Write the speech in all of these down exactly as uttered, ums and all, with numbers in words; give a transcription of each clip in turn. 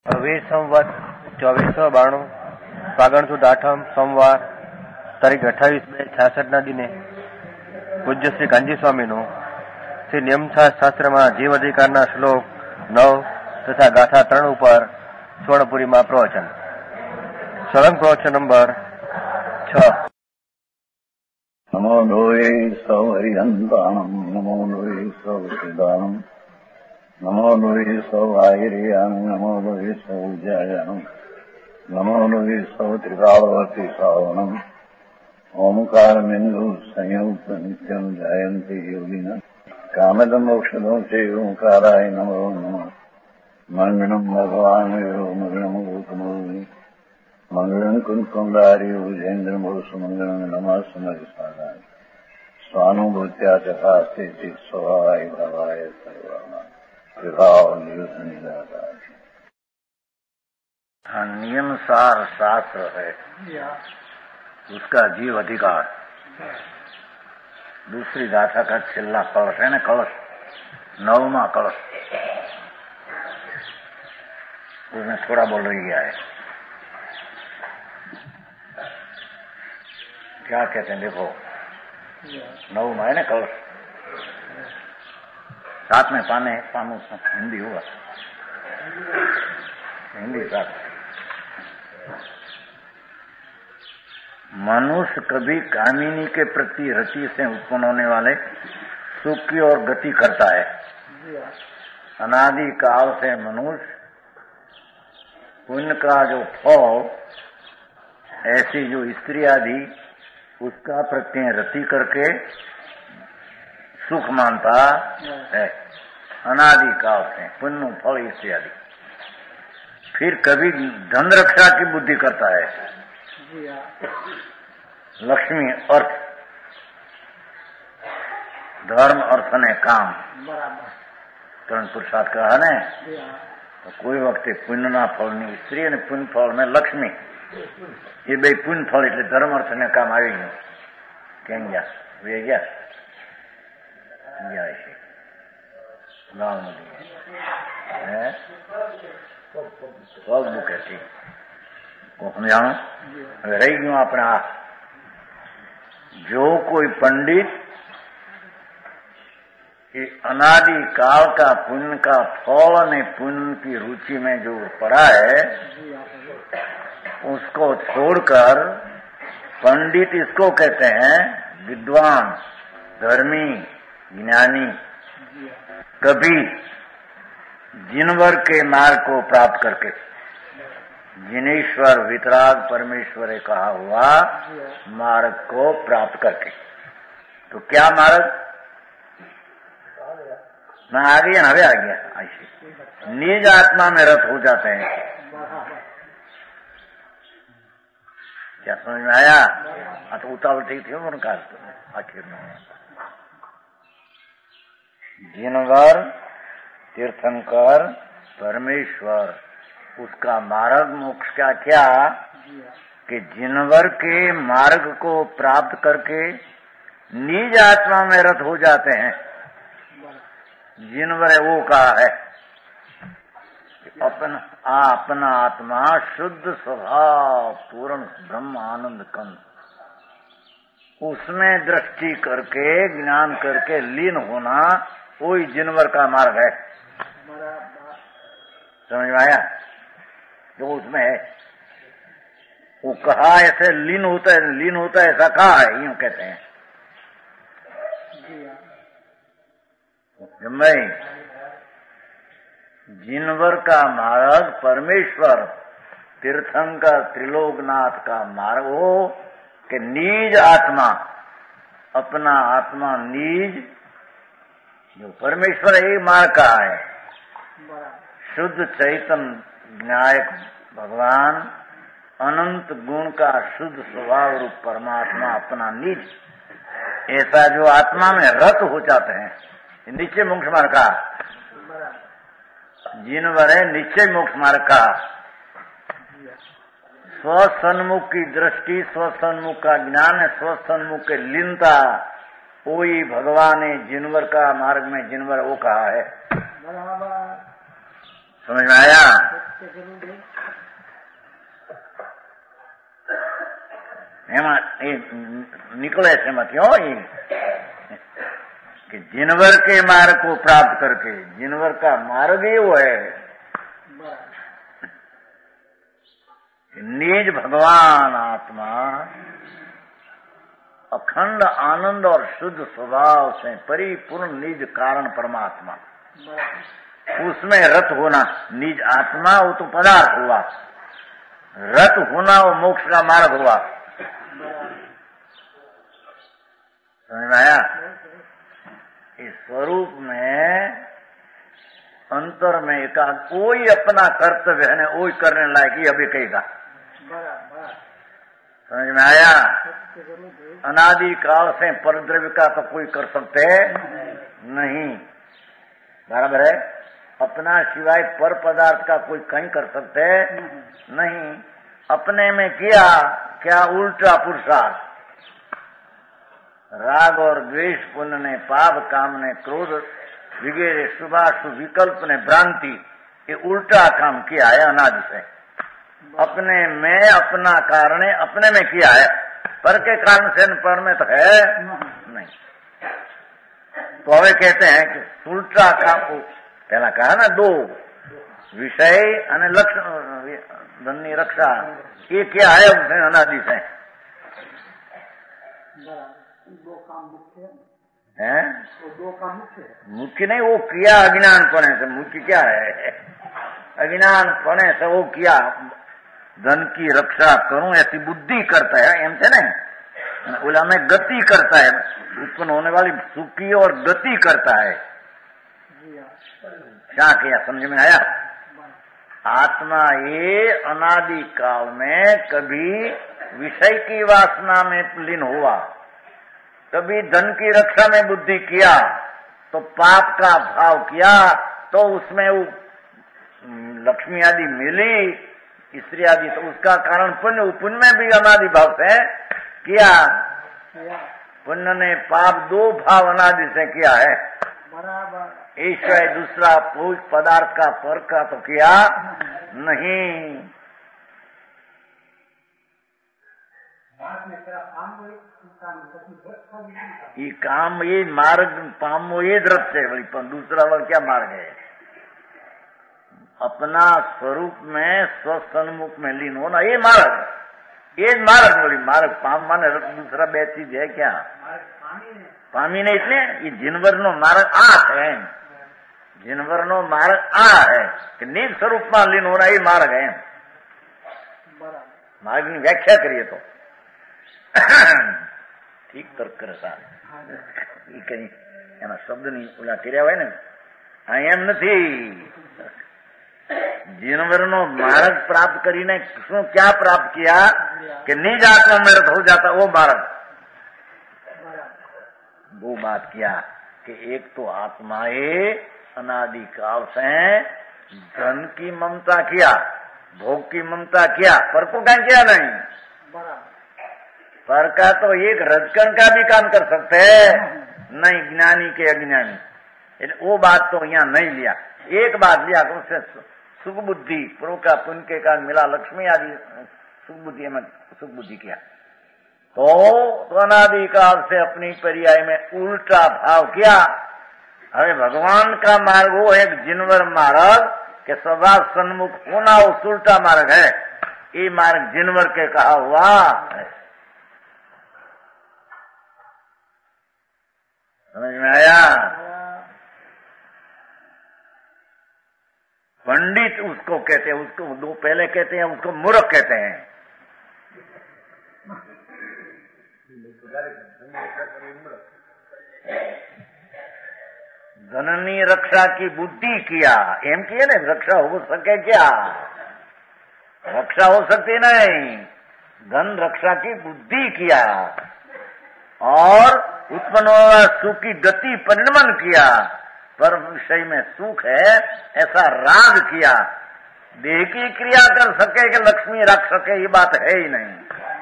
વીર સંવત ચોવીસો બાણું ફાગણ સુદ આઠમ સોમવાર તારીખ અઠાવીસ બે છાસઠ ના દિને પૂજ્ય શ્રી કાંજી સ્વામીનું શ્રી નિયમછાસ શાસ્ત્રમાં જીવ અધિકારના શ્લોક નવ તથા ગાથા ત્રણ ઉપર સ્વર્ણપુરીમાં પ્રવચન. સળંગ પ્રવચન નંબર છ. નમો લોહે સૌ હરિહંતાણમ નમો લોહે સૌ સિદ્ધાણમ નમો લોહે સૌ આયર્યાણમ નમો લોહે સૌ જયાણમ નમો લોહે સૌ ત્રિકાળવર્તી શ્રાવણમ ઓમકારમેન્દુ સંયુક્ત નિત્યમ જાયંતિ યોગિના કામદમ મોક્ષદો છે ઓંકારાય નમો નમઃ. મંગળમ ભગવાન મંગળમ ગૌતમો મંગળમ કુંકુંડારી ભુજેન્દ્ર મોષ મંગળમ નમઃ સમરિસાદાય સ્વાનુભૂત્યા ચકાસ્તે ચિત સ્વભાવાય ભાવાય સર્વના विभाव नियुद्ध निराधार. नियम सार शास्त्र है, उसका जीव अधिकार. दूसरी गाथा का छिल्ला कलश है ना, कलश नवमा कलश, उसमें थोड़ा बोल रही है. क्या कहते हैं देखो, नवमा है ना कलश, साथ में पाने पानू हिंदी होगा, हिंदी साथ. मनुष्य कभी कामिनी के प्रति रति से उत्पन्न होने वाले सुख की ओर गति करता है. अनादि काल से मनुष्य पुण्य का जो फल ऐसी जो स्त्री आदि उसका प्रत्यय रति करके सुख मानता है. अनादि काल से पुण्य फल इत्यादि. फिर कभी धन रक्षा की बुद्धि करता है. लक्ष्मी अर्थ, धर्म अर्थ ने काम ત્રણ પુરુષાર્થ કહે ને, તો કોઈ વખતે પુણ્યના ફળની સ્ત્રી અને પુણ્ય ફળ में લક્ષ્મી, એ બે પુણ્ય ફળ એટલે ધર્મ અર્થ ને કામ આવી ગયું. કેમ ગયા વે ગયા જાય છે ગામ હે પગ મૂકે છે સમજાણું. હવે રહી ગયું આપણે આ, जो कोई पंडित ये अनादि काल का पुण्य का फल ने पुण्य की रुचि में जो पड़ा है उसको छोड़कर पंडित इसको कहते हैं विद्वान, धर्मी, ज्ञानी. कभी जिनवर के मार्ग को प्राप्त करके, जिनेश्वर वितराग परमेश्वर कहा हुआ मार्ग को प्राप्त करके. तो क्या मार्ग ना आ गया ना, आ गया ऐसे निज आत्मा में रत हो जाते हैं. क्या समझ में आया? हाँ तो उतावल ठीक थी उनका आखिर में. जिनवर तीर्थंकर परमेश्वर उसका मार्ग मोक्ष का क्या कि जिनवर के मार्ग को प्राप्त करके निज आत्मा में रत हो जाते हैं. जिनवर वो कहा है अपना अपना आत्मा शुद्ध स्वभाव पूर्ण ब्रह्म आनंद कंद, उसमें दृष्टि करके ज्ञान करके लीन होना वही जिनवर का मार्ग है. समझ में आया? जो उसमें है वो कहा ऐसे लीन होता है, लीन होता है ऐसा कहा है, यूं कहते हैं. भाई जिनवर का मार्ग परमेश्वर तीर्थंकर त्रिलोकनाथ का मार्ग हो कि निज आत्मा, अपना आत्मा निज जो परमेश्वर एक मार्ग का है. शुद्ध चैतन्य न्यायक भगवान अनंत गुण का शुद्ध स्वभाव रूप परमात्मा अपना निज, ऐसा जो आत्मा में रत हो जाते हैं. निश्चय मोक्ष मार्ग का जिनवर है निश्चय मोक्ष मार्ग का. स्वसन्मुख की दृष्टि, स्वसन्मुख का ज्ञान है, स्वसन्मुख के लीनता वही भगवान है. जिनवर का मार्ग में जिनवर वो कहा है. समझ में आया? ये निकले से मत हो ये कि जिनवर के मार्ग को प्राप्त करके, जिनवर का मार्ग ही वो है निज भगवान आत्मा अखंड आनंद और शुद्ध स्वभाव से परिपूर्ण निज कारण परमात्मा, उसमें रत होना। निज आत्मा वो तो पदार्थ हुआ, रत होना वो मोक्ष का मार्ग हुआ। समझ में आया? इस स्वरूप में अंतर में एक कोई अपना कर्तव्य है वही करने लायक ही अभी कहेगा। समझ में आया? अनादि काल से परद्रव्य का तो कोई कर सकते नहीं, बराबर है। अपना सिवाय पर पदार्थ का कोई कहीं कर सकते नहीं। अपने में किया क्या उल्टा पुरुषार्थ, राग और द्वेष पुण्य ने, पाप काम ने, क्रोध वगैरह शुभाशुभ विकल्प ने, भ्रांति, ये उल्टा काम किया है अनादि से। अपने में अपना कारण अपने में किया है, पर के कारण से पर में तो है नहीं। तो हमें कहते हैं कि उल्टा काम को पहला कहा ना, दो विषय और लक्ष्य धन्य रक्षा, ये क्या है उसने अनादि से दो काम मुख्य है, वो दो काम मुख्य है। मुख्य नहीं, वो किया अज्ञान पने से। मुख्य क्या है? अज्ञान पने से वो किया, धन की रक्षा करूं ऐसी बुद्धि करता है, एम से नहीं, बोला मैं गति करता है, उत्पन्न होने वाली सुख की और गति करता है। क्या किया? समझ में आया? आत्मा ये अनादि काल में कभी विषय की वासना में लीन हुआ, कभी धन की रक्षा में बुद्धि किया, तो पाप का भाव किया, तो उसमें वो लक्ष्मी आदि मिली, स्त्री आदि, तो उसका कारण पुण्य, पुण्य में भी अनादि भाव से किया। पुण्य ने पाप दो भाव अनादि से किया है। ईश्वर दूसरा पूज पदार्थ का पर का तो किया नहीं। ये काम ये मार्ग पामो ये द्रत है, बड़ी दूसरा वर्ग क्या मार्ग है? अपना स्वरूप में स्वसन्मुख में लीन होना, ये मार्ग, ये मार्ग बोली। मार्ग पाम माने दूसरा बे चीज है क्या? पामी नहीं, इसलिए ये जिनवरनो मार्ग आ है, जिनवरनो मार्ग आ है कि निज स्वरूप में लीन होना, ये मार्ग है। मार्ग की व्याख्या करिए तो ठीक तर्क કરે સાહેબ, એ કઈ એના શબ્દની ઓલા કર્યા હોય ને, આ એમ નથી। જીનવરનો માર્ગ प्राप्त કરીને શું क्या प्राप्त किया कि निज आत्मा में रत हो जाता, वो मार्ग। वो बात किया कि एक तो आत्माए अनादि काल से धन की ममता किया, भोग की ममता किया, पर को क्या किया नहीं। पर का तो एक रजकण का भी काम कर सकते हैं, नहीं ज्ञानी के अज्ञानी। वो बात तो यहाँ नहीं लिया। एक बात लिया कि उससे सुख बुद्धि पूर्व का पुण्य के कारण मिला, लक्ष्मी आदि सुख बुद्धि में सुख बुद्धि किया, तो अनादि काल से अपनी पर्याय में उल्टा भाव किया। अरे भगवान का मार्ग वो है जिनवर मार्ग के स्वभाव सन्मुख होना, वो उल्टा मार्ग है। ये मार्ग जिनवर के कहा हुआ है। समझ में आया? पंडित उसको कहते हैं, उसको दो पहले कहते हैं, उसको मूर्ख कहते हैं। धननी रक्षा की बुद्धि किया, एम किए ना, रक्षा हो सके क्या? रक्षा हो सकती नहीं। धन रक्षा की बुद्धि किया और उत्पन्न हुआ सुख की गति परिणमन किया, पर विषय में सुख है ऐसा राग किया। देह की क्रिया कर सके कि लक्ष्मी रख सके, ये बात है ही नहीं।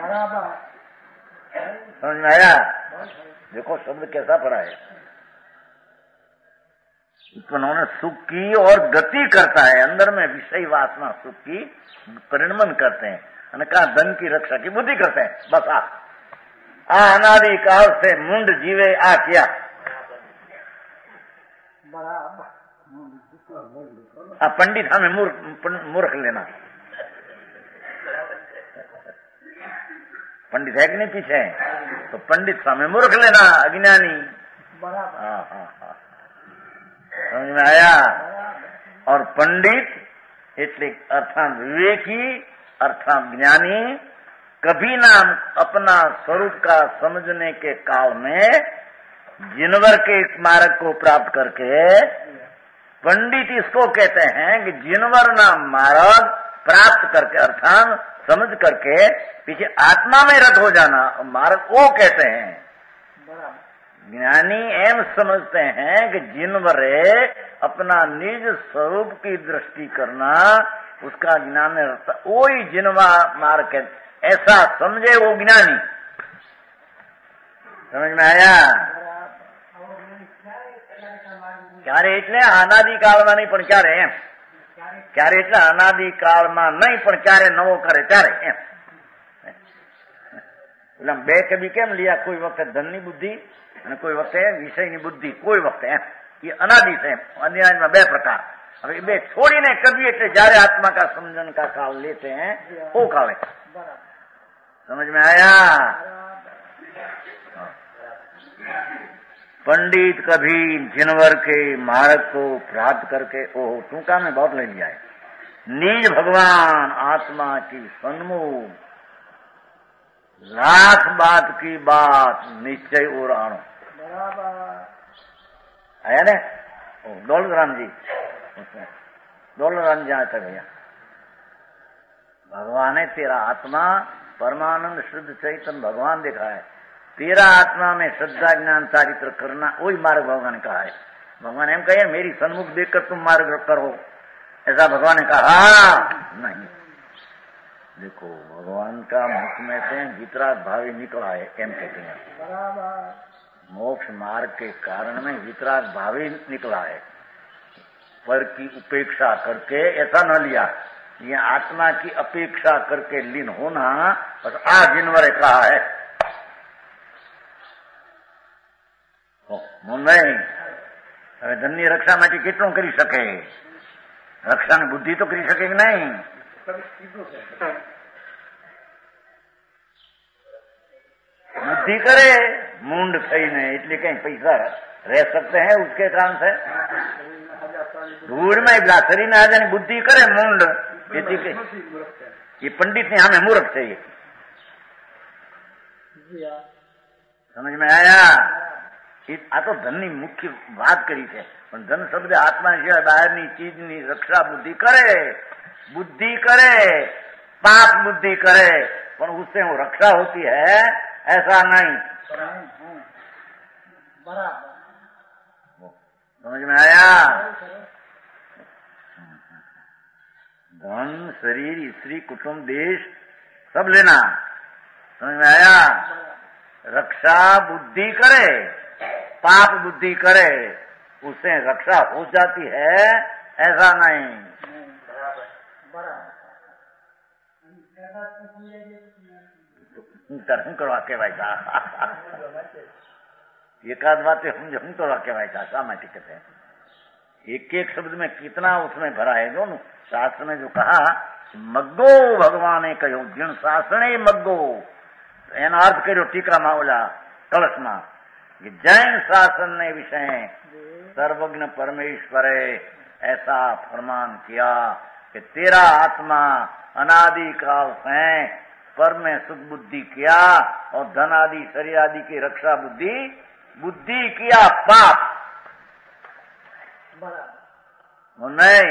समझ में आया? देखो शब्द कैसा पड़ा है। उन्होंने सुख की और गति करता है, अंदर में विषय वासना सुख की परिणमन करते हैं। कहा धन की रक्षा की बुद्धि करते हैं, बस आप आ अनादि काल से मुंड जीवे आ किया। आ पंडित हमें मूर्ख मूर्ख लेना, पंडित है कि नहीं पीछे, तो पंडित हमें मूर्ख लेना, अज्ञानी। हाँ हाँ हाँ, समझ में आया। और पंडित એટલે अर्थात विवेकी अर्थात ज्ञानी कभी ना अपना स्वरूप का समझने के काल में जिनवर के इस मार्ग को प्राप्त करके, पंडित इसको कहते हैं कि जिनवर ना मार्ग प्राप्त करके अर्थात समझ करके पीछे आत्मा में रत हो जाना, मार्ग वो कहते हैं। ज्ञानी एम समझते हैं कि जिनवरे अपना निज स्वरूप की दृष्टि करना, उसका ज्ञान में रहता, वो ही जिनवा मार्ग है, ऐसा समझे वो ज्ञानी। समझ में आया। क्यारे એટલે અનાદિકાળમાં નહીં પણ ક્યારે એમ, ક્યારે એટલે અનાદિકાળમાં નહીં પણ ક્યારે નવો કરે ત્યારે એમ। એટલે બે કભી કેમ लिया, કોઈ વખતે ધનની બુદ્ધિ અને કોઈ વખતે વિષયની બુદ્ધિ, કોઈ વખતે એમ, એ અનાદિ છે। અન્યાયમાં બે પ્રકાર। હવે બે છોડીને કભી એટલે જયારે आत्मा का समझन का काल लेते हैं वो काल है। समझ में आया। पंडित कभी जिनवर के मार्ग को प्राप्त करके, ओह टूका में बहुत ले लिया है, निज भगवान आत्मा की सन्मुख लाख बात की बात निश्चय और आणो। आया ने दौलतराम जी, दौलतराम जी आता भैया, भगवान है तेरा आत्मा परमानंद शुद्ध चैतन्य भगवान देखा है, तेरा आत्मा में श्रद्धा ज्ञान चारित्र करना वही मार्ग भगवान ने कहा है। भगवान एम कहे मेरी सन्मुख देखकर तुम मार्ग करो, ऐसा भगवान ने कहा नहीं। देखो भगवान का मुख में से वितराग भावी निकला है, एम कहते हैं। मोक्ष मार्ग के कारण में वितराग भावी निकला है, पर की उपेक्षा करके ऐसा न लिया, ये आत्मा की अपेक्षा करके लीन होना, बस आ जिनवरे कहा है नहीं। હવે ધનની રક્ષા માટે કેટલું કરી શકે, રક્ષાની બુદ્ધિ તો કરી શકે કે નહીં। बुद्धि करे मूंड खाईने એટલે કઈ પૈસા रह सकते हैं उसके काम से। धूड़ में ब्लासरी ने आजानी बुद्धि करे मूंड, ये पंडित ने हमें मूर्ख चाहिए। समझ में आया। आ तो धननी मुख्य बात करी है, पर धन शब्द आत्मा सिवाय बहारनी चीजनी रक्षा बुद्धि करे, बुद्धि करे पाप बुद्धि करे, पर उससे वो रक्षा होती है ऐसा नहीं। समझ में आया। धन शरीर स्त्री कुटुंब देश सब लेना, समझ में आया। रक्षा बुद्धि करे पाप बुद्धि करे, उससे रक्षा हो जाती है ऐसा नहीं। હું કરવા કહેવાય था एकाध बातें हम हम કરવા કહેવાય था શા માટે कहते हैं, एक एक शब्द में कितना उसमें भरा है। दोनों शास्त्र में जो कहा मग्गो भगवाने कहो जिन शासने मग्गो, एनो अर्थ કર્યો ટીકામાં ઓલા કળશમાં कि जैन शासन ने विषय सर्वज्ञ परमेश्वरे ऐसा फरमान किया कि तेरा आत्मा अनादि काल से पर में सुख बुद्धि किया और धन आदि शरीर आदि की रक्षा बुद्धि बुद्धि किया पाप नहीं।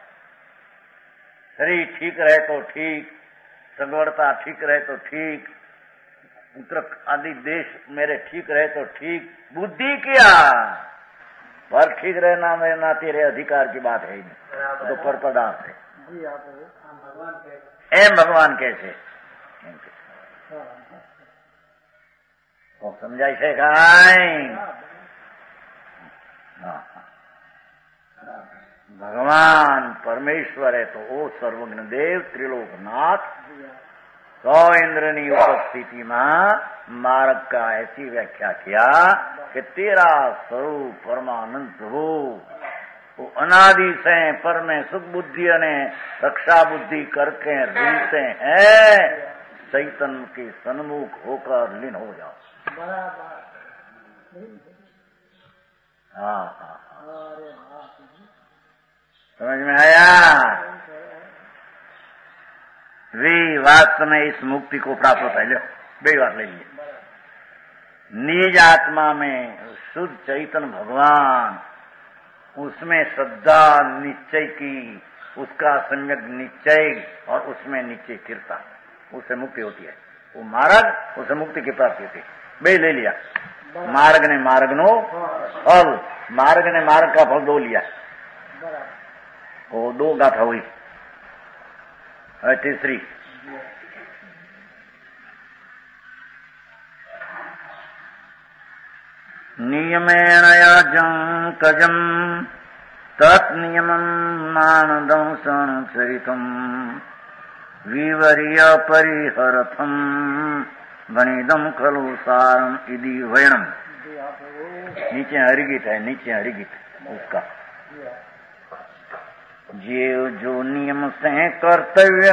शरीर ठीक रहे तो ठीक, सगवड़ता ठीक रहे तो ठीक, उत्तर आदि देश मेरे ठीक रहे तो ठीक, बुद्धि किया पर ठीक रहना मेरा तेरे अधिकार की बात है ही नहीं, तो पर पदार्थ है। एम भगवान कैसे समझाई से भगवान परमेश्वर है तो वो सर्वज्ञ देव त्रिलोकनाथ सौ इंद्रनी उपस्थिति में मार्ग का ऐसी व्याख्या किया कि तेरा स्वरूप परमानंद हो, वो अनादि से पर में सुख बुद्धि ने रक्षा बुद्धि करके रूलते हैं, चैतन्य के सन्मुख होकर लीन हो जाओ। हाँ हाँ समझ में आया? वे वास्तव में इस मुक्ति को प्राप्त होता है। लो बड़ी बात ले लीजिए। निज आत्मा में शुद्ध चैतन्य भगवान, उसमें श्रद्धा निश्चय की, उसका सम्यक निश्चय और उसमें निश्चय कीर्ता, उससे मुक्ति होती है। वो मार्ग, उससे मुक्ति की प्राप्ति होती है। बे ले लिया। मार्ग ने मार्ग नो फल, मार्ग ने मार्ग का फल दो लिया, वो दो गाथा हुई। और तीसरी नियमेण याजं कजं तत् नियमं मानदंसं चरितं विवर्य परिहरथं गणिदं खलु सारम इति वयनम। नीचे हरिगीत है, नीचे हरिगीत उसका। जीव जो नियम से कर्तव्य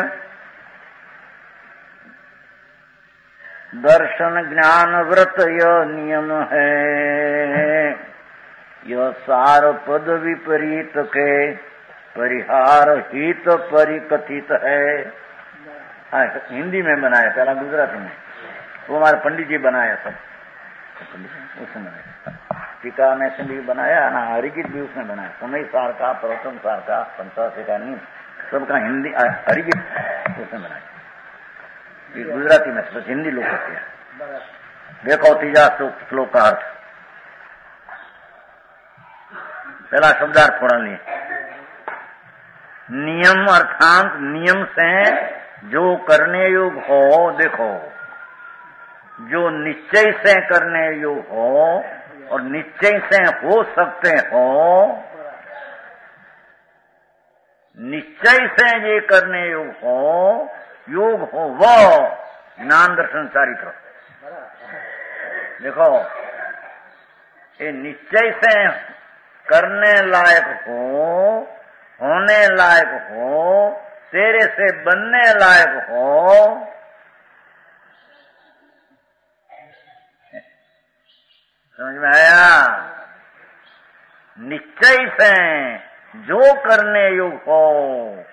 दर्शन ज्ञान व्रत यह नियम है, यह सार पद विपरीत के परिहार हित परिकथित है। हाँ, हिंदी में बनाया, पहला गुजराती में। वो हमारे पंडित जी बनाया सब, उसने बनाया। टीका में से भी बनाया ना, हरिगीत भी उसने बनाया। समय सार का, प्रवचन सार का, पंचाशी का नहीं, सबका हिंदी हरिगीत उसने बनाया। ये गुजराती में बस, हिंदी लोग करते हैं। देखो तीजा श्लोक का अर्थ, पहला शब्दार्थ थोड़ा लिए। नियम अर्थात नियम से जो करने योग्य हो, देखो जो निश्चय से करने योग्य हो और निश्चय से हो सकते हो, निश्चय से ये करने योग्य हो, योग हो वो ज्ञान दर्शन चारित्र। देखो ये निश्चय से करने लायक हो, होने लायक हो, तेरे से बनने लायक हो, समझ में आया? निश्चय से जो करने योग्य हो,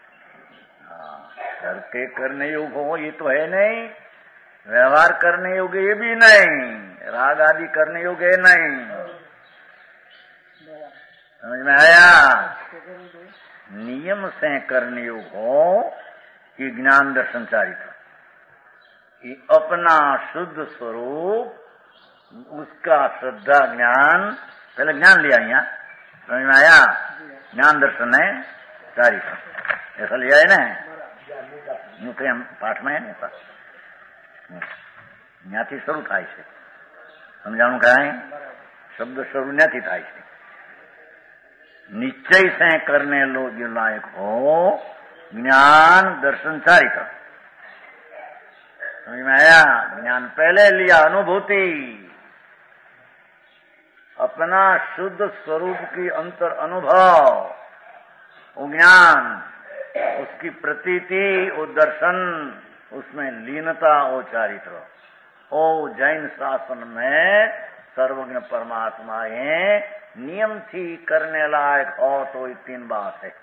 करके करने योग्य हो ये तो है नहीं, व्यवहार करने योग्य ये भी नहीं, राग आदि करने योग्य है नहीं। समझ में आया? नियम से करने योग्य हो कि ज्ञान दर्शन चारित्र, कि अपना शुद्ध स्वरूप, उसका श्रद्धा ज्ञान, पहले ज्ञान लिया यहाँ, समझ में आया? ज्ञान दर्शन है चारित्र, ऐसा लिया है ना नुकरे पाठ में है ना, न्याથી શરૂ થાય છે, સમજાણું કાંઈ શબ્દ શરૂ ન્યાથી થાય છે। निश्चय से करने लो जो लायक हो, ज्ञान दर्शन चारित्र, समझ में आया? ज्ञान पहले लिया, अनुभूति, अपना शुद्ध स्वरूप की अंतर अनुभव, वो ज्ञान, उसकी प्रतीति, वो दर्शन, उसमें लीनता, वो चारित्र। ओ जैन शासन में सर्वज्ञ परमात्मा है, नियम थी करने लायक हो तो ये तीन बात है।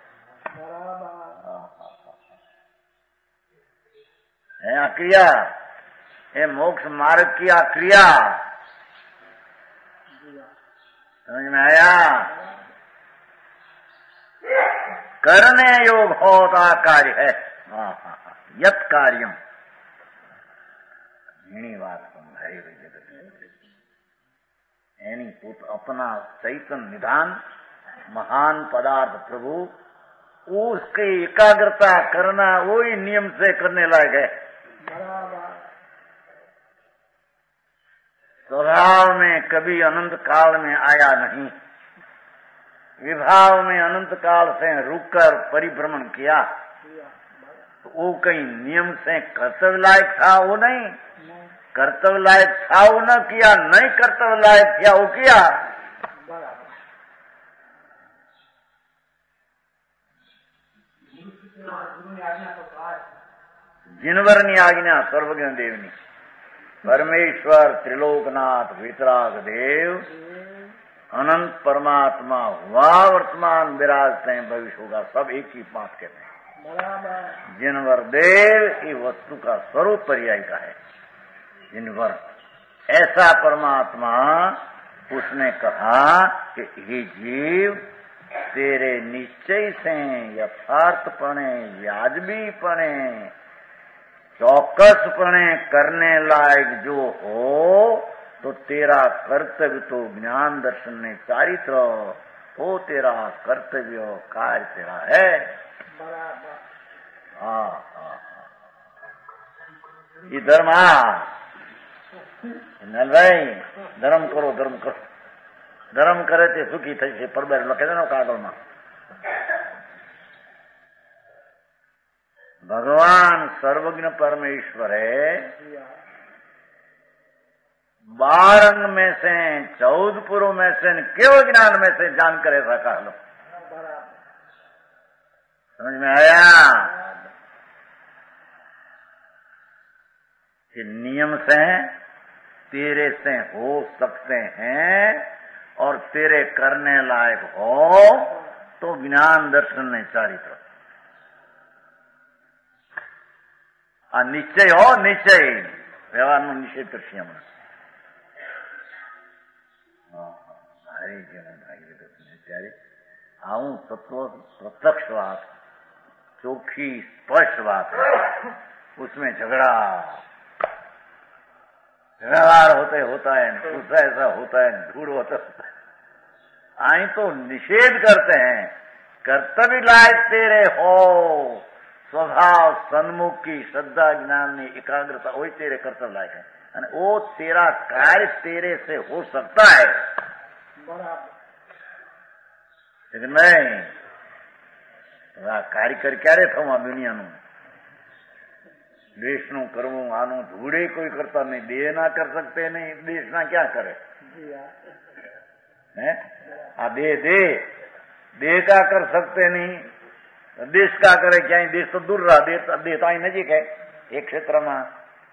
है क्रिया, ये मोक्ष मार्ग की क्रिया, समझ में आया? करने योग होता कार्य है, यत कार्यम घणी बात समझाई हुई जगत यानी पुत अपना चैतन्य निधान महान पदार्थ प्रभु, उसकी एकाग्रता करना वही नियम से करने लायक है। स्वभाव में कभी अनंत काल में आया नहीं, विभाव में अनंत काल से रुककर परिभ्रमण किया, तो वो कहीं नियम से कर्तव्य लायक था, वो नहीं कर्तव्य लायक था, वो न किया, नहीं कर्तव्य लायक किया, वो किया। जिनवरनी आज्ञा सर्वज्ञ देवनी, परमेश्वर त्रिलोकनाथ वितराग देव अनंत परमात्मा हुआ, वर्तमान विराजते हैं, भविष्य होगा, सब एक ही बात कहते हैं। जिनवर देव ये वस्तु का स्वरूप पर्याय का है। जिनवर ऐसा परमात्मा, उसने कहा कि हे जीव, तेरे निश्चय से यथार्थपणे, व्याजबीपणे, चौकसपणे करने लायक जो हो, तो तेरा कर्तव्य तो ज्ञान दर्शन ने चारित्र, वो तेरा कर्तव्य कार्य तेरा है। हाँ हाँ ये धर्म, नल भाई धर्म करो, धर्म करो, धर्म करे ते सुखी थे पर कहते ना कागल में। भगवान सर्वज्ञ परमेश्वर है। बारह अंग में से, चौदह पुरों में से, केवल ज्ञान में से जान कर ऐसा कह लो। समझ में आया कि नियम से तेरे से हो सकते हैं और तेरे करने लायक हो तो ज्ञान दर्शन ने चारित्र। निश्चय हो, निश्चय व्यवहार में निश्चय कृषि हमें हरे जीवन भाई आऊं तत्व प्रत्यक्ष बात, चोखी स्पष्ट बात है, उसमें झगड़ा व्यवहार होते होता है, दूसरा ऐसा होता है, धूड़ होता है। आई तो निषेध करते हैं, कर्तव्य लायक तेरे हो, स्वभाव सन्मुख की श्रद्धा ज्ञान में एकाग्रता, वही तेरे कर्तव्य लायक है। वो तेरा कार्य तेरे से हो सकता है, लेकिन नहीं कार्य कर क्या रे था दुनिया नु देश नु करवू आनु धूड़े कोई करता नहीं, देह ना कर सकते नहीं, देश ना क्या करे है? आ दे दे देह का कर सकते नहीं, देश का करे क्या? देश तो दूर रहा, देह तो आई नजीक है एक क्षेत्र में।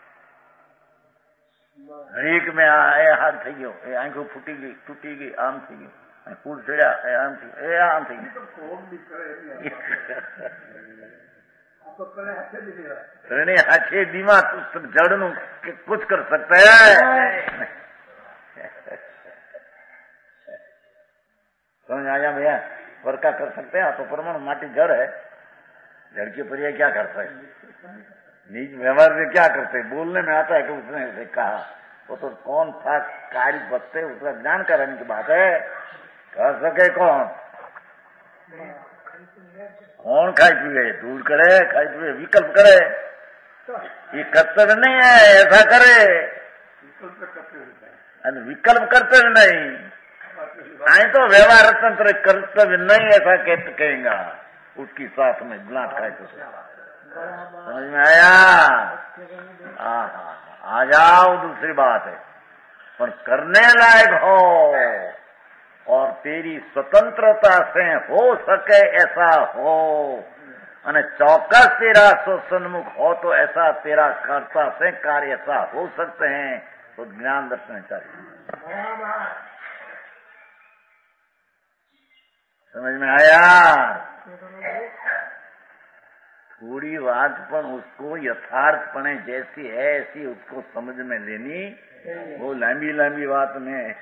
हरेक में आ हाथ थी गयो, ए आंखों फूटी गई, टूटी गई, आम थी गई, फूल चढ़िया, ए आम थी, ए आम थी गई हाथे दिमाग जड़ नु कुछ कर सकता है। समझ आया भैया? वर्का कर सकते हैं तो परमाणु माटी जड़ है, जड़ के परिया क्या करता है? निज व्यवहार में क्या करते? बोलने में आता है कि उसने ऐसे कहा, वो तो कौन था कार्य बचते उसका ज्ञान करने की बात है। कह सके कौन? कौन खाई पिए दूर करे, खाई पिए विकल्प करे, ये कर्तव्य नहीं है ऐसा करे, विकल्प कर्तव्य नहीं। आई तो व्यवहार तंत्र कर्तव्य नहीं ऐसा कहते कहेगा, उसकी साथ में ब्लाट खाए तो समझ में आया? आ जाओ दूसरी बात है, पर करने लायक हो और तेरी स्वतंत्रता से हो सके ऐसा हो, અને चौकस तेरा सन्मुख हो तो ऐसा तेरा कर्ता से कार्य ऐसा हो सकते हैं, तो ज्ञान दर्शन चाहिए। समझ में आया? थोड़ी बात पर उसको यथार्थपणे जैसी है ऐसी उसको समझ में लेनी, वो लंबी लंबी बात में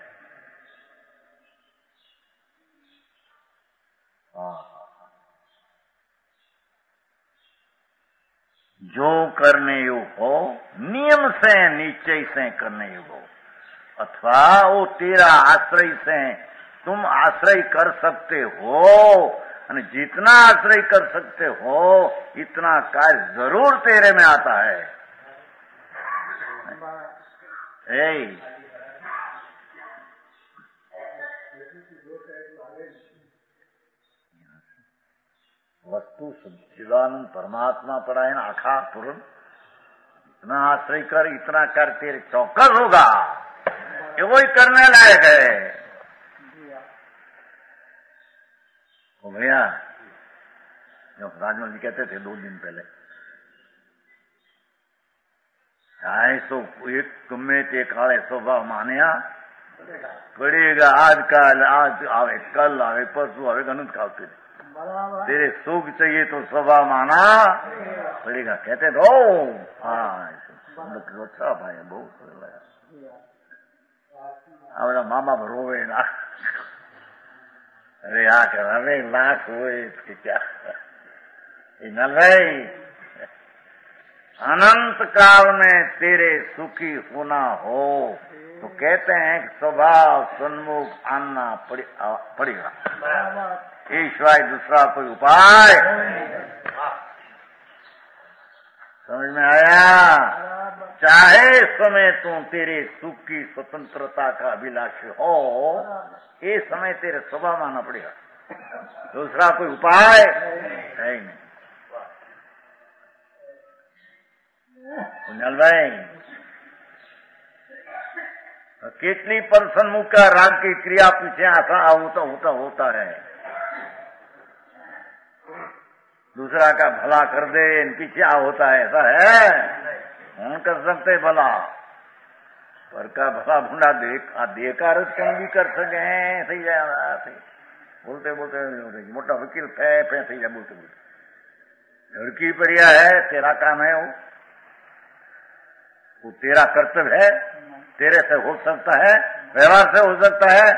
जो करने योग हो नियम से निश्चय से करने योग हो, अथवा वो तेरा आश्रय से तुम आश्रय कर सकते हो, और जितना आश्रय कर सकते हो इतना कार्य जरूर तेरे में आता है। ए, वस्तु सच्चिदानंद परमात्मा पड़ा है ना आखा पूर्ण, इतना आश्रय कर, इतना कर, तेरे चौकस होगा, ये वही करने लायक है। ओ भैया, जो राजमल जी कहते थे दो दिन पहले, ढाई सौ एक गमे ते काले स्वभाव मानिया पड़ेगा, आज काल आज आवे, कल आवे, परसों आवे, अनंत काल तेरे तेरे सुख चाहिए तो स्वभाव माना पड़ेगा, कहते दो। हाँ अच्छा भाई बहुत हमारा मामा रोवे ना, अरे आ कर अरे लाख हुए क्या न भाई, अनंत काल में तेरे सुखी होना हो तो कहते हैं कि स्वभाव सन्मुख आना पड़ेगा, ईश्वर दूसरा कोई उपाय। समझ में आया? चाहे समय तू तेरे सुख की स्वतंत्रता का अभिलाषी हो, ये समय तेरे स्वभाव मानना पड़ेगा, दूसरा कोई उपाय है ही नहीं। कुंजल भाई, કેટલી पर्सन मुख का राग की क्रिया पीछे आशा होता होता होता है, दूसरा का भला कर दे पीछे आ होता है, ऐसा है? हम कर सकते भला, पर का भला भूडा देख देकार भी कर सके थी जाए, बोलते बोलते मोटा वकील फे फे थी जाए, बोलते बोलते लड़की परिया है, तेरा काम है, वो वो तेरा कर्तव्य है, तेरे से हो सकता है, व्यवहार से हो सकता है।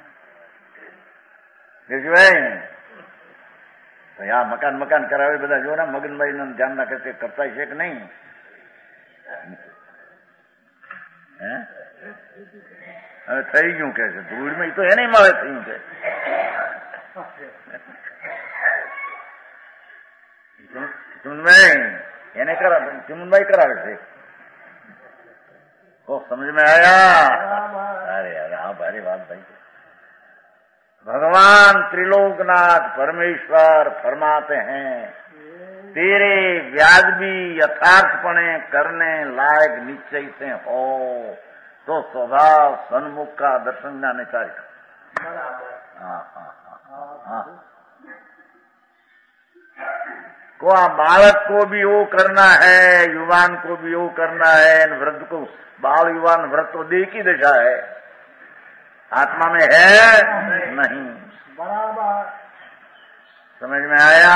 तो यहाँ मकान मकान करावे बदा जो ना मगन भाई ध्यान ना करते करता है कि नहीं है? अरे थी क्यों कैसे दूर में तो है नहीं मारे थी के चुनभाई એને કરા ચુનભાઈ કરાવે છે, ओ समझ में आया? अरे अरे हाँ भारी बात भाई। भगवान त्रिलोकनाथ परमेश्वर फरमाते हैं, तेरे व्याजबी यथार्थपणे करने लायक निश्चय से हो तो स्वभाव सन्मुख का दर्शन जाने चाहिए। हाँ हाँ हाँ हाँ को बालक को भी वो करना है, युवान को भी वो करना है, वृद्ध को, बाल युवान वृद्ध तो देख ही दशा है, आत्मा में है नहीं। बराबर समझ में आया?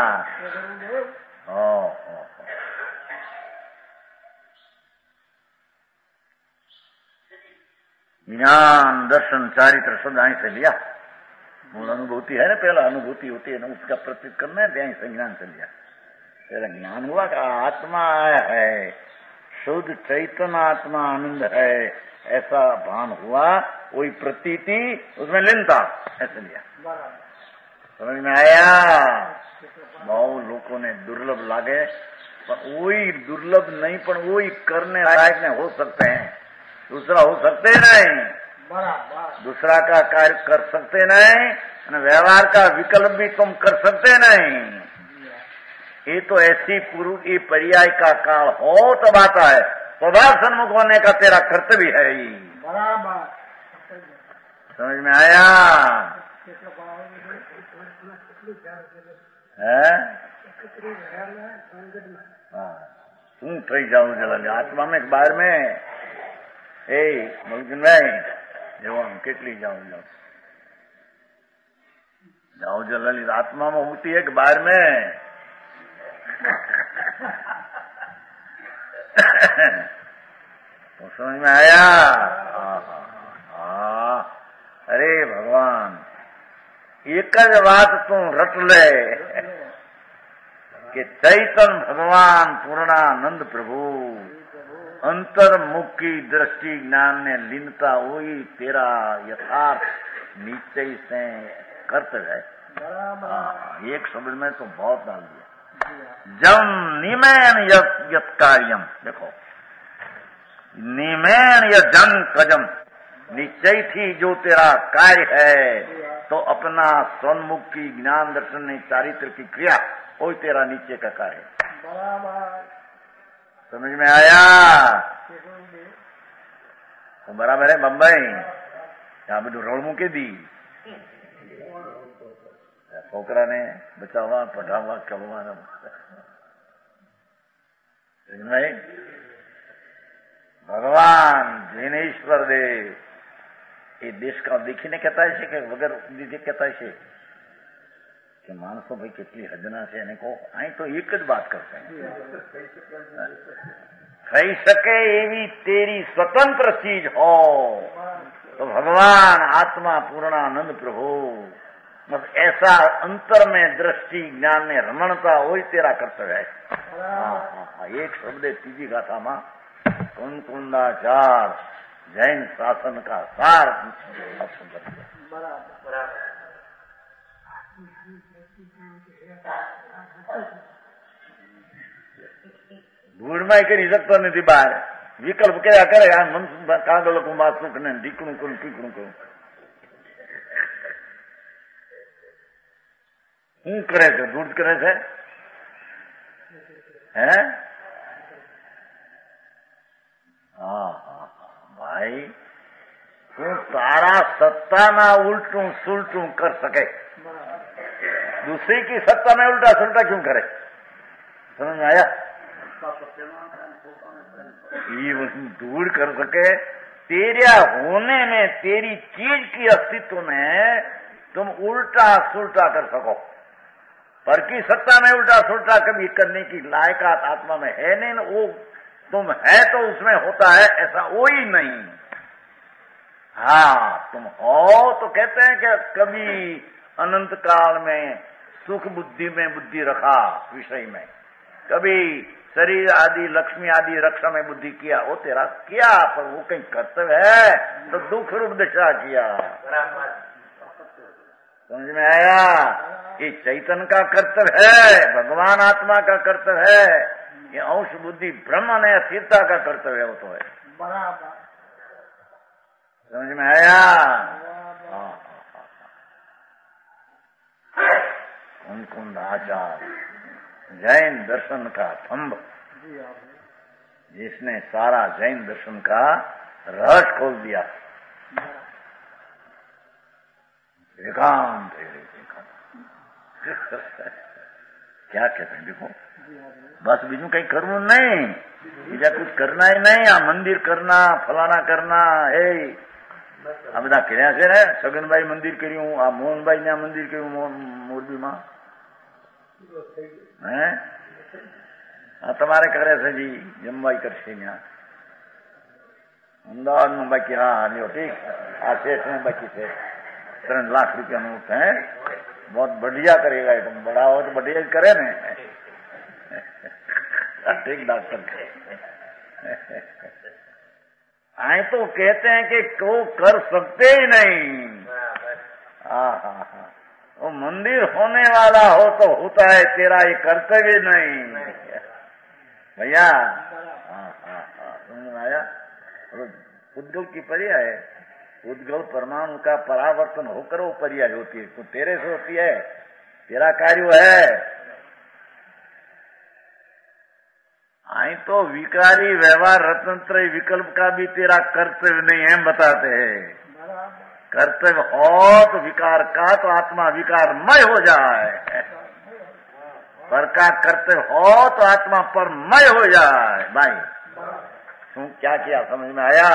ओ, ओ, ओ। ज्ञान दर्शन चारित्र शब्द आई से लिया, मूल अनुभूति है ना, पहला अनुभूति होती है ना, उसका प्रतीत करना है, यहीं से ज्ञान से लिया। पहला ज्ञान हुआ कि आत्मा है, शुद्ध चैतन्य आत्मा आनंद है, ऐसा भान हुआ, वही प्रतीति उसमें लीनता, ऐसे लिया। समझ में आया? बहुत लोगों ने दुर्लभ लागे, पर वही दुर्लभ नहीं, पर वही करने लायक नहीं हो सकते हैं, दूसरा हो सकते नहीं, दूसरा का कार्य कर सकते नहीं, व्यवहार का विकल्प भी तुम कर सकते नहीं। ये तो ऐसी पूर्व ये पर्याय का काल हो तब आता है, स्वभाव सन्मुख होने का तेरा कर्तव्य है ही। बराबर समझ में आया? है तू थी जाऊ जला आत्मा में बाहर में ए मलकिन भाई जो કેટલી जाऊ जाऊ जाऊ जलाली आत्मा में होती है कि बाहर में? तो समझ में आया? हाँ, अरे भगवान एक ज बात तू रट ले कि चैतन्य भगवान पूर्णानंद प्रभु अंतर्मुख की दृष्टि ज्ञान ने लीनता हुई तेरा यथार्थ निश्चय से कर्तव्य है। एक शब्द में तो बहुत डाल दिया। जम निमेन यत कार्यम, देखो निमेन य जन कजम निश्चय थी जो तेरा कार्य है, तो अपना सन्मुख की ज्ञान दर्शन ने चारित्र की क्रिया वही तेरा नीचे का कार्य है। बराबर समझ में आया? तो बराबर है बम्बई यहाँ બધું રોડ મૂકી दी છોકરાને બચાવવા પઢાવવા કરવા ભગવાન જૈનેશ્વર દેવ એ દેશ का દેખીને કહેતા છે કે વગર દીધે કહેતા છે કે માણસો ભાઈ કેટલી હદના છે એને કહો અહીં તો એક જ વાત કરશે થઈ શકે એવી તેરી સ્વતંત્ર ચીજ हो तो भगवान आत्मा पूर्णानंद प्रभु बस ऐसा अंतर में दृष्टि ज्ञान में रमणता वही तेरा कर्तव्य है। हाँ हाँ हाँ एक शब्द तीजी गाथा मां कुंकुंडाचार जैन शासन का सार धूड़ में કરી શકતો નથી બહાર વિકલ્પ કયા કરે આ મન કાગળ કુંભા સુખ ને ઢીકણું કરું ટીકણું કરું શું કરે છે ધૂળ કરે છે હે હા હા ભાઈ તું તારા સત્તાના ઉલટું સુલટું कर सके दूसरी की सत्ता में उल्टा सुलटा क्यों करे? समझ में आया? ये दूर कर सके तेरा होने में तेरी चीज की अस्तित्व में तुम उल्टा सुलटा कर सको। पर की सत्ता में उल्टा सुलटा कभी करने की लायकात आत्मा में है नहीं ना। वो तुम है तो उसमें होता है ऐसा वो ही नहीं। हाँ तुम हो तो कहते हैं कि कभी अनंत काल में सुख बुद्धि में बुद्धि रखा विषय में, कभी शरीर आदि लक्ष्मी आदि रक्षा में बुद्धि किया, वो तेरा किया पर वो कहीं कर्तव्य है तो दुख रूप दशा किया। समझ में आया? ये चैतन्य का कर्तव्य है, भगवान आत्मा का कर्तव्य है, ये अंश बुद्धि ब्रह्म ने अस्थिरता का कर्तव्य वो तो है। समझ में आया? हाँ कुंकुंड आचार जैन दर्शन का थंब जिसने सारा जैन दर्शन का रहस्य खोल दिया। एकांत क्या कहते हैं देखो बस बीजू कहीं करवू नहीं, बीजा कुछ करना ही नहीं। आ मंदिर करना फलाना करना ए आ बधा कर्या छे ने। सगनभाई मंदिर कर्યું, आ मोहनभाई ने मंदिर कर्યું मोरबी में હે આ તમારે કરે છે જી જમવાઈ કરશે ત્યાં અમદાવાદમાં બાકી। હા લ્યો ઠીક આ શેઠ ને બાકી છે ત્રણ લાખ રૂપિયાનું है बहुत बढ़िया करेगा तुम बड़ा हो तो बढ़िया करे ने ठीक डॉक्टर आए तो कहते हैं कि वो कर सकते ही नहीं। हाँ हाँ हाँ वो मंदिर होने वाला हो तो होता है, तेरा ये कर्तव्य नहीं भैया। हाँ हाँ हाँ समझ में आया? उद्गल की पर्याय है, उद्गल परमाणु का परावर्तन होकर वो पर्याय होती है, तो तेरे से होती है, तेरा कार्य है। आई तो विकारी व्यवहार रत्नत्रय विकल्प का भी तेरा कर्तव्य नहीं है बताते हैं। कर्तव्य हो तो विकार का तो आत्मा विकारमय हो जाए, पर का कर्तव्य हो तो आत्मा परमय हो जाए। भाई तुम क्या किया समझ में आया?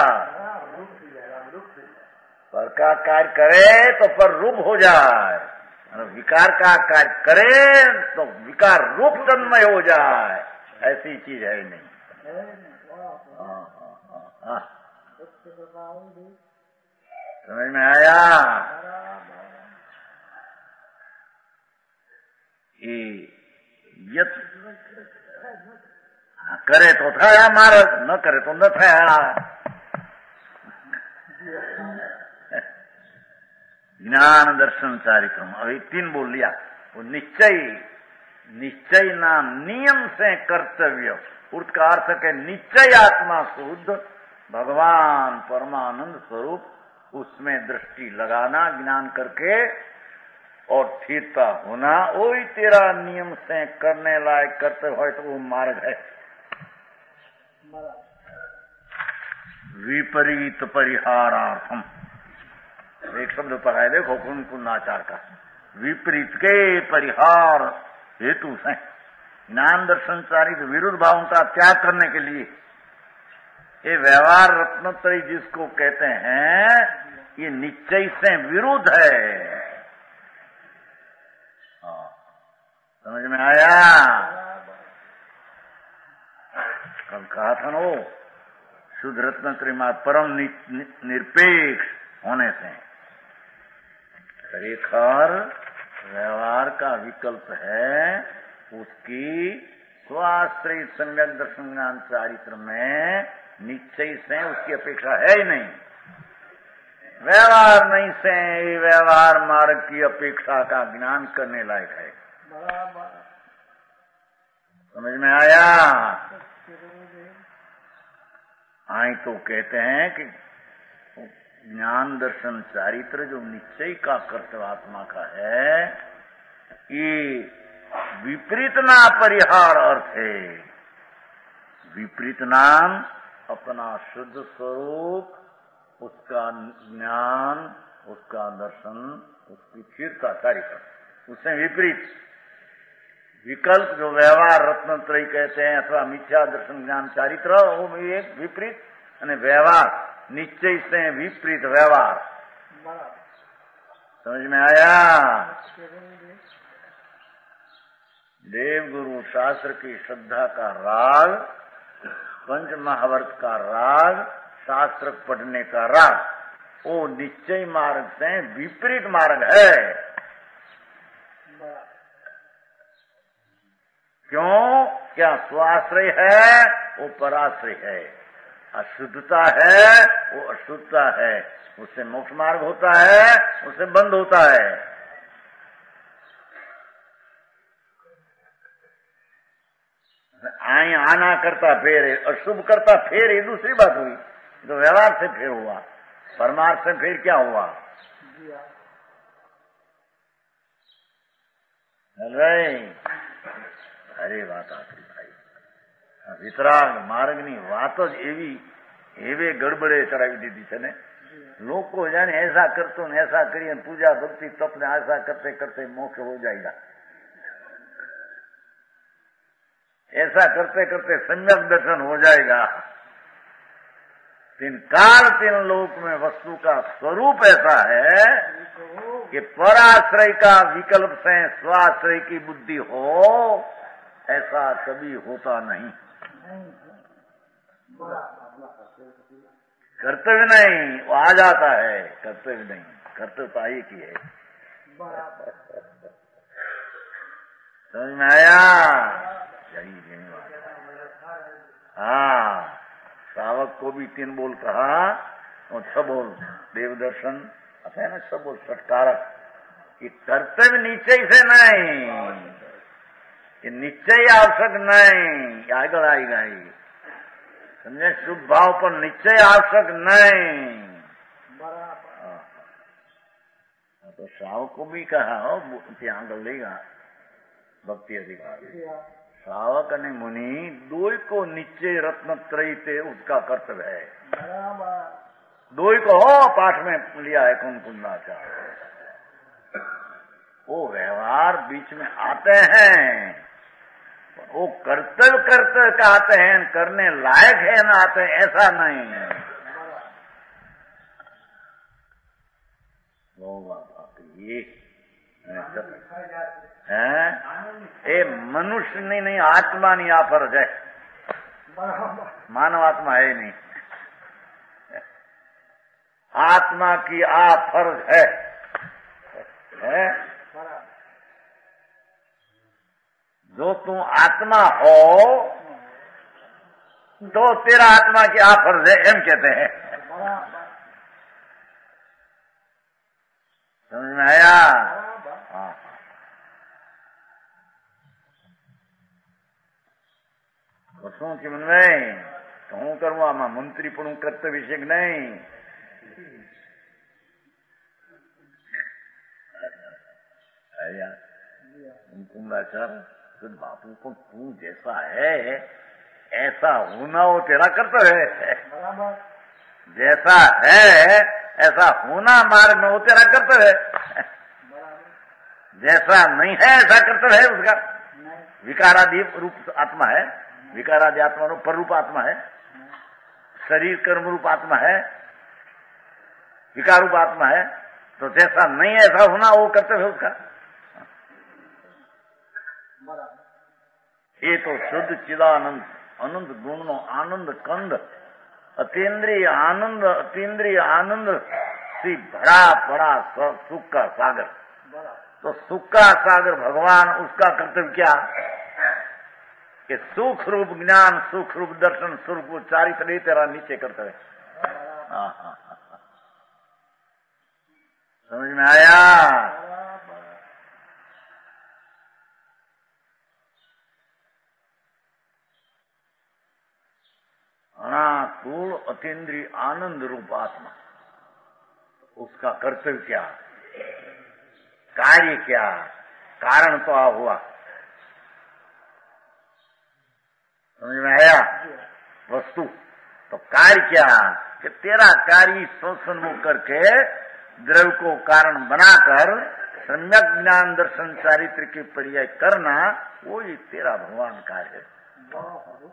पर का कार्य करे तो पर रूप हो जाए, विकार का कार्य करे तो विकार रूप तन्मय हो जाए, ऐसी चीज है ही नहीं। हाँ हाँ हाँ समझ में आया? ये यत करे तो था महाराज, न करे तो न था। ज्ञान दर्शन कार्यक्रम अभी तीन बोल लिया। वो निश्चय निश्चय ना नियम से कर्तव्य उर्त का अर्थ के निश्चय आत्मा शुद्ध भगवान परमानंद स्वरूप उसमें दृष्टि लगाना ज्ञान करके और स्थिरता होना, वही तेरा नियम से करने लायक करते हो तो वो मार्ग है। विपरीत परिहारार्थम एक शब्द पर है, देखो कुन कुन्नाचार का, विपरीत के परिहार हेतु से ज्ञान दर्शन चारित्र विरुद्ध भावों का त्याग करने के लिए ये व्यवहार रत्नत्रयी जिसको कहते हैं, ये निश्चय से विरुद्ध है। समझ में आया? कल कहा था ना वो शुद्ध रत्नत्रयी मार्ग परम निरपेक्ष होने से रेखर व्यवहार का विकल्प है, उसकी स्वाश्रय सम्यक दर्शन ज्ञान चारित्र में निश्चय से उसकी अपेक्षा है ही नहीं। व्यवहार नहीं से व्यवहार मार्ग की अपेक्षा का ज्ञान करने लायक है। समझ में आया? आई तो कहते हैं कि ज्ञान दर्शन चारित्र जो निश्चय का कर्तव्य आत्मा का है, ये विपरीत ना परिहार अर्थ है। विपरीत नाम अपना शुद्ध स्वरूप, उसका ज्ञान, उसका दर्शन, उसकी स्थिरता चारित्र, उससे विपरीत विकल्प जो व्यवहार रत्नत्रयी कहते हैं अथवा मिथ्या दर्शन ज्ञान चारित्र, वो एक विपरीत અને व्यवहार निश्चय से विपरीत व्यवहार। समझ में आया? देव गुरु शास्त्र की श्रद्धा का राग, पंच महावर्त का राग, शास्त्र पढ़ने का राग, वो निश्चय मार्ग से विपरीत मार्ग है। क्यों? क्या स्वाश्रय है, वो पराश्रय है। अशुद्धता है, वो अशुद्धता है। उससे मोक्ष मार्ग होता है, उससे बंद होता है। आई आना करता फेर है, अशुभ करता फेर, ये दूसरी बात हुई। तो व्यवहार से फेर हुआ, परमार्थ से फेर क्या हुआ? अरे अरे વાત આખરી ભાઈ, વિતરાગ માર્ગની વાત જ એવી એવે ગડબડે ચડાવી દીધી છે ને, લોકો જાણે ऐसा करतो ने ऐसा करिए पूजा भक्ति तप ने ऐसा करते करते मोक्ष हो जाएगा, ऐसा करते करते सम्यक दर्शन हो जाएगा। तीन काल तीन लोक में वस्तु का स्वरूप ऐसा है कि पराश्रय का विकल्प से स्वाश्रय की बुद्धि हो, ऐसा कभी होता नहीं। कर्तव्य नहीं, वो आ जाता है, कर्तव्य नहीं, कर्तव्यता एक ही है। समझ में आया? यही हाँ, श्रावक को भी तीन बोल कहा और छह बोल देव दर्शन आता है ना, छह बोल सत्कारक, कि कर्तव्य निश्चय से नहीं, कि निश्चय आवश्यक नहीं, आगे आएगा ही समझे, शुभ भाव पर निश्चय आवश्यक नहीं। तो श्रावक को भी कहा हो ત્યાં આગળ लेगा भक्ति अधिकार, श्रावक અને मुनि दो को निश्चय रत्नत्रयी ते उसका कर्तव्य है। दो को हो पाठ में लिया है कौन कुंदाचार, वो व्यवहार बीच में आते हैं, वो कर्तव्य कर्तव्य का आते हैं, करने लायक है ना आते हैं, ऐसा नहीं। ये है એ મનુષ્યની નહીં, આત્માની આ ફરજ है, मानव आत्मा है नहीं, आत्मा की आ फर्ज है, है? जो तू आत्मा हो तो तेरा आत्मा की आ फर्ज है, एम कहते हैं। समझ में आया? हाँ, तो શું ચિમનભાઈ, તો હું કરવા આમાં મંત્રી પણ હું કર્તવ્ય વિશે નહીં, सर बापू को तू जैसा है ऐसा होना वो तेरा कर्तव्य है। जैसा है ऐसा होना मार्ग में वो तेरा कर्तव्य है। जैसा नहीं है ऐसा कर्तव्य है उसका। विकारादि रूप आत्मा है, विकारादि आत्मा रूप पर रूप आत्मा है, शरीर कर्म रूप आत्मा है, विकार रूप आत्मा है। तो जैसा नहीं है ऐसा होना वो कर्तव्य है उसका। ये तो शुद्ध चिदानंद अनंत गुण आनंद कंद अतीन्द्रिय आनंद अतीन्द्रिय आनंद से भरा पड़ा सुख का सागर। तो सुख का सागर भगवान, उसका कर्तव्य क्या कि सुख रूप ज्ञान, सुख रूप दर्शन, सुख रूप चारित्र तेरा नीचे कर्तव्य। हाँ हाँ हाँ, समझ में आया? अनाकूल अतीन्द्रिय आनंद रूप आत्मा, उसका कर्तव्य क्या, कार्य क्या? कारण तो आ हुआ, समझ में आया? वस्तु तो कार्य क्या कि तेरा कार्य सोचन करके द्रव्य को कारण बनाकर सम्यक ज्ञान दर्शन चारित्र के पर्याय करना, वो ही तेरा भगवान कार्य है।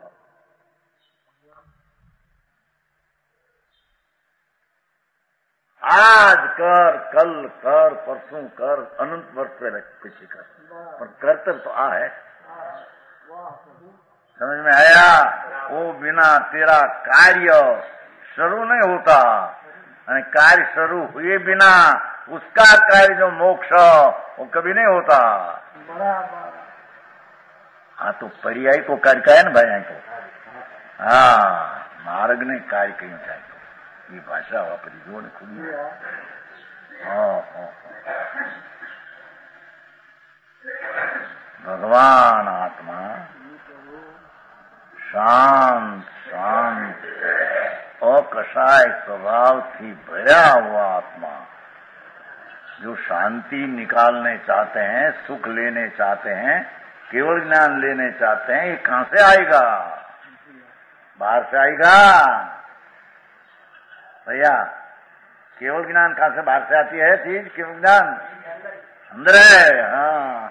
आज कर, कल कर, परसों कर, अनंत वर्ष पहले पीछे कर, पर कर्तव्य तो आ है। समझ में आया? वो बिना तेरा कार्य शुरू नहीं होता, यानी कार्य शुरू हुए बिना उसका कार्य जो मोक्ष वो कभी नहीं होता। हाँ तो पर्याय को कार्य का है ना भाई को। हाँ, मार्ग ने कार्य क्यों चाहिए, ये भाषा वापरी जो ने खुली। हाँ हाँ, भगवान आत्मा शांत शांत अकषाय स्वभाव थी भरा हुआ आत्मा, जो शांति निकालने चाहते हैं, सुख लेने चाहते हैं, केवल ज्ञान लेने चाहते हैं, ये कहां से आएगा? बाहर से आएगा भैया? केवल ज्ञान कहां से बाहर से आती है चीज? केवल ज्ञान अंदर है। हाँ,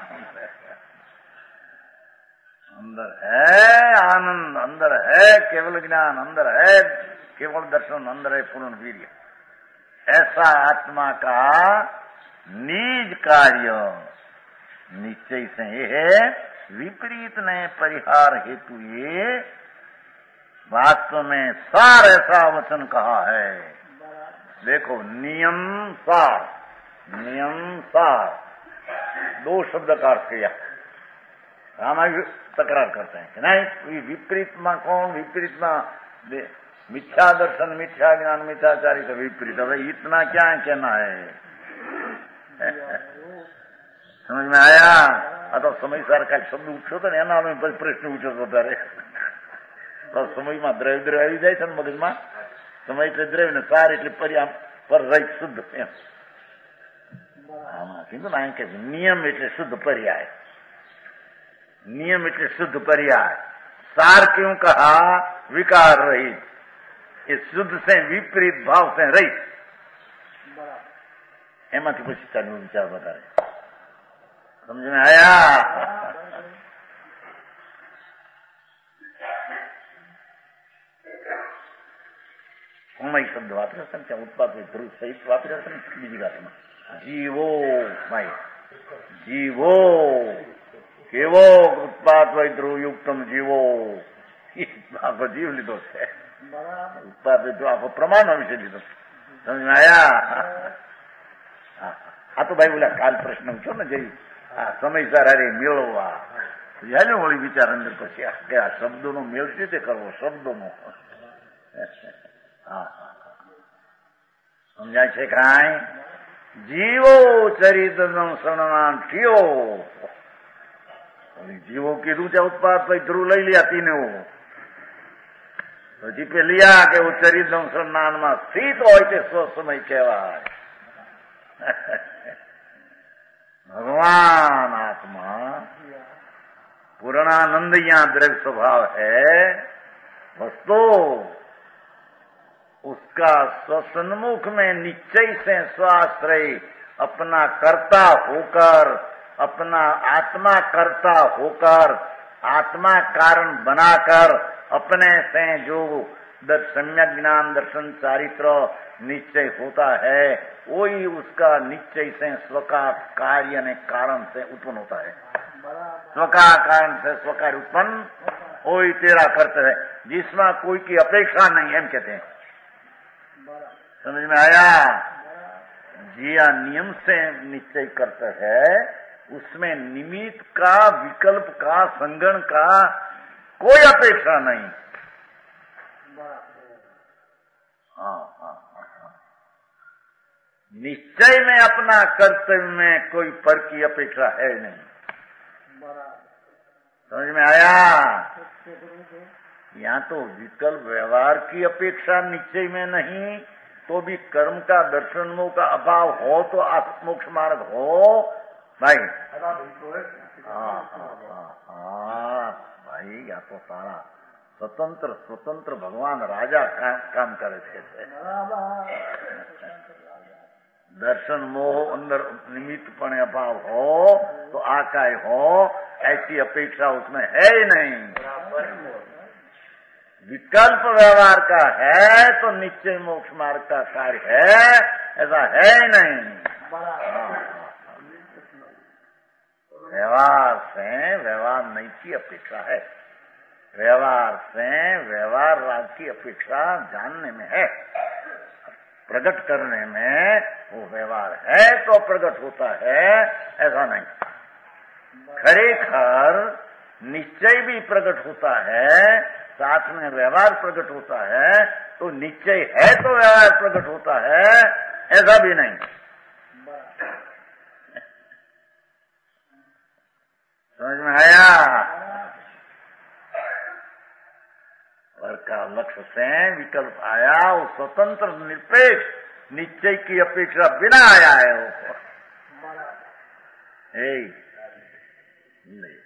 अंदर है आनंद, अंदर है केवल ज्ञान, अंदर है केवल दर्शन, अंदर है पूर्ण वीर्य। ऐसा आत्मा का निज कार्य निश्चय से ये है, विपरीत ने परिहार हेतु ये वास्तव में सार ऐसा वचन कहा है। देखो, नियम सार, नियम सार दो शब्द का अर्थ किया। रामायण तकरार करते हैं कि नहीं, विपरीत में कौन? विपरीत में मिथ्या दर्शन, मिथ्या ज्ञान, मिथ्याचारी का विपरीत। अब इतना क्या है कहना है? समझ में आया? अथवा समय सार का शब्द उठो तो एना प्रश्न उठो तो तारे तो समय में द्रव्य द्रव्य આવી જાય છે ને મગજમાં। સમય એટલે દ્રવ્ય ને સાર એટલે પર્યામ પર રહિત શુદ્ધ એમ। આમાં કીધું ને કે નિયમ એટલે શુદ્ધ પર્યાય, नियम એટલે शुद्ध पर्याय। सार क्यों कहा? विकार रहित, ये शुद्ध से विपरीत भाव से रहित। एमांथी પછી ચાલુ વિચાર બતાવે। समझ में आया? સમય શબ્દ વાપર્યો છે ત્યાં ઉત્પાદ ધ્રુવ સહિત વાપર્યો છે ને બીજી વાતમાં। જીવો ભાઈ, જીવો કેવો ઉત્પાદ હોય ધ્રુવયુક્તમ જીવો, આખો જીવ લીધો છે। ઉત્પાદ જો આખો પ્રમાણ વિશે લીધો। સમજ में आया? આ તો ભાઈ બોલા કાલ પ્રશ્ન છો ને જઈ આ સમયસર અરે મેળવવા યાલો વળી વિચાર અંદર પછી કે આ શબ્દોનો મેળ કેવી રીતે કરવો? શબ્દોનો હા સમજાય છે કાંઈ? જીવો ચરિત્રનો શરણાન થયો। जीवो कीधु चाहे उत्पाद भाई ध्रुव लई लिया तीने वो પછી पे लिया के वो चरित्र शरणान में स्थित हो स्व समय कहवाय। भगवान आत्मा पूर्णानंद यहाँ दृढ़ स्वभाव है, वस्तु उसका स्वसन्मुख में निश्चय से स्वाश्रय अपना कर्ता होकर, अपना आत्मा कर्ता होकर, आत्मा कारण बनाकर अपने से जो सम्यक ज्ञान दर्शन चारित्र निश्चय होता है, वही उसका निश्चय से स्वका कार्य ने कारण से उत्पन्न होता है। स्वका कारण से स्वकार उत्पन्न वही तेरा कर्तव्य है, जिसमें कोई की अपेक्षा नहीं है, हम कहते हैं। समझ में आया? जिया नियम से निश्चय करता है, उसमें निमित्त का, विकल्प का, संगण का कोई अपेक्षा नहीं। हाँ हाँ हाँ, निश्चय में अपना कर्तव्य में कोई पर की अपेक्षा है नहीं। समझ में आया? यहाँ तो विकल्प व्यवहार की अपेक्षा निश्चय में नहीं, तो भी कर्म का दर्शन का अभाव हो तो मोक्ष मार्ग हो भाई। हाँ हाँ हाँ भाई, या तो सारा स्वतंत्र स्वतंत्र भगवान राजा काम, काम करे थे। दर्शन मोह अंदर निमित्त पण अभाव हो तो आकाय हो, ऐसी अपेक्षा उसमें है ही नहीं। विकल्प व्यवहार का है तो निश्चय मोक्ष मार्ग का कार्य है, ऐसा है ही नहीं। व्यवहार से व्यवहार नहीं की अपेक्षा है, व्यवहार से व्यवहार राग की अपेक्षा जानने में है, प्रकट करने में वो व्यवहार है तो प्रकट होता है, ऐसा नहीं। खरेखर निश्चय भी प्रकट होता है, साथ में व्यवहार प्रकट होता है, तो निश्चय है तो व्यवहार प्रकट होता है, ऐसा भी नहीं। समझ में आया? पर का लक्ष्य से विकल्प आया, वो स्वतंत्र निरपेक्ष निश्चय की अपेक्षा बिना आया है वो। नहीं,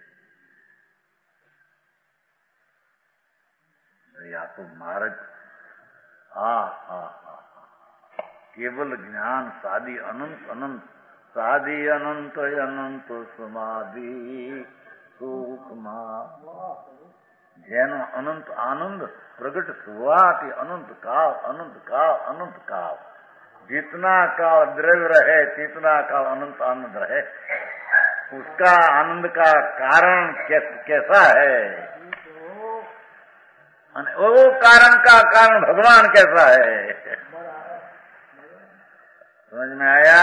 या तो मार्ग हा हा हा केवल ज्ञान साधी अनंत अनंत साधी अनंत अनंत समाधि સુખમાં જેનો અનંત આનંદ પ્રગટ સુવાથી अनंत काल अनंत काल अनंत काल जितना काल द्रव्य रहे जितना काल अनंत आनंद रहे, उसका आनंद का कारण कैसा है, वो कारण का कारण भगवान कैसा है। समझ में आया?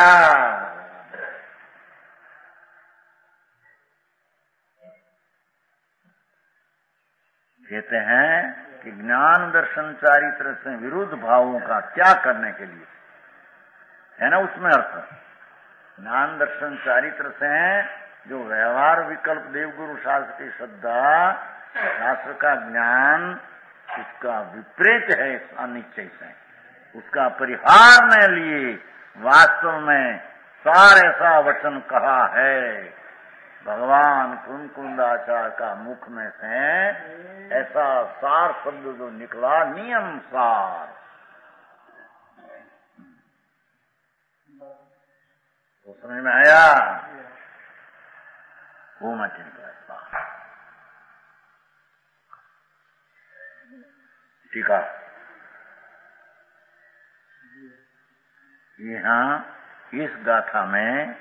कहते हैं कि ज्ञान दर्शन चारित्र से विरुद्ध भावों का त्याग करने के लिए है ना, उसमें अर्थ ज्ञान दर्शन चारित्र से जो व्यवहार विकल्प देवगुरु शास्त्र की श्रद्धा शास्त्र का ज्ञान उसका विपरीत है अनिश्चय से, उसका परिहार ने लिए वास्तव में सार ऐसा वचन कहा है भगवान कुंकुंदाचार्य का मुख में से, ऐसा सार शब्द जो निकला नियम सार, तो समझ में आया? वो मैं चिंता ठीक है। यहाँ इस गाथा में